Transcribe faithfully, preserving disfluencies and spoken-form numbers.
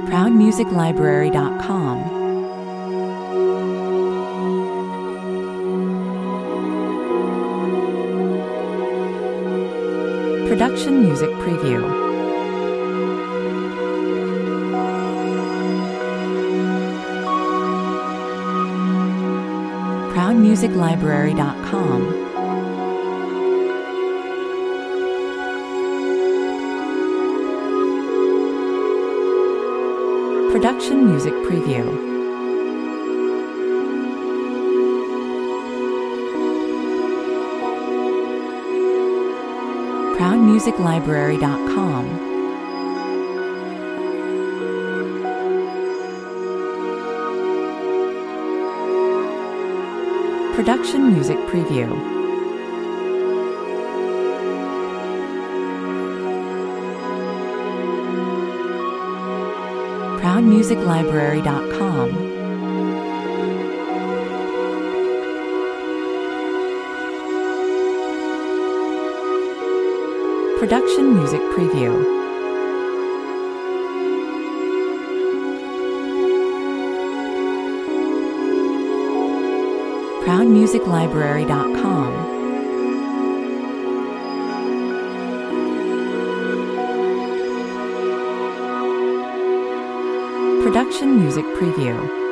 proud music library dot com. Production Music Preview. proud music library dot com. Production Music Preview. proud music library dot com. Production Music Preview. proud music library dot com. Production Music Preview. proud music library dot com. Production Music Preview.